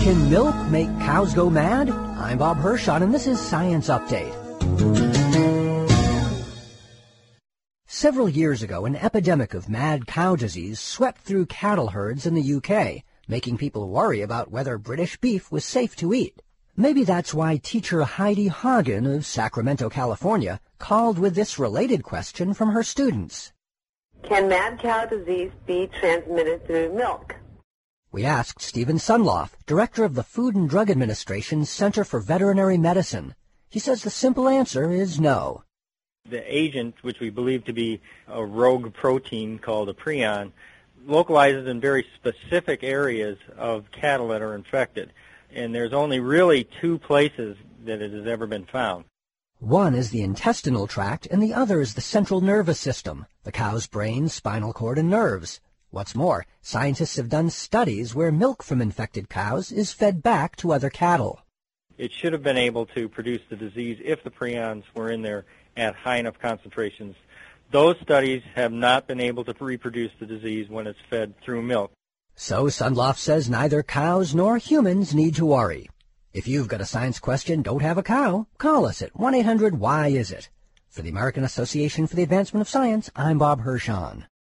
Can milk make cows go mad? I'm Bob Hirschon, and this is Science Update. Several years ago, an epidemic of mad cow disease swept through cattle herds in the UK, making people worry about whether British beef was safe to eat. Maybe that's why teacher Heidi Hagen of Sacramento, California, called with this related question from her students. Can mad cow disease be transmitted through milk? We asked Stephen Sunloff, director of the Food and Drug Administration's Center for Veterinary Medicine. He says the simple answer is no. The agent, which we believe to be a rogue protein called a prion, localizes in very specific areas of cattle that are infected. And there's only really two places that it has ever been found. One is the intestinal tract, and the other is the central nervous system, the cow's brain, spinal cord, and nerves. What's more, scientists have done studies where milk from infected cows is fed back to other cattle. It should have been able to produce the disease if the prions were in there at high enough concentrations. Those studies have not been able to reproduce the disease when it's fed through milk. So Sunloff says neither cows nor humans need to worry. If you've got a science question, don't have a cow, call us at 1-800-WHY-IS-IT. For the American Association for the Advancement of Science, I'm Bob Hirschon.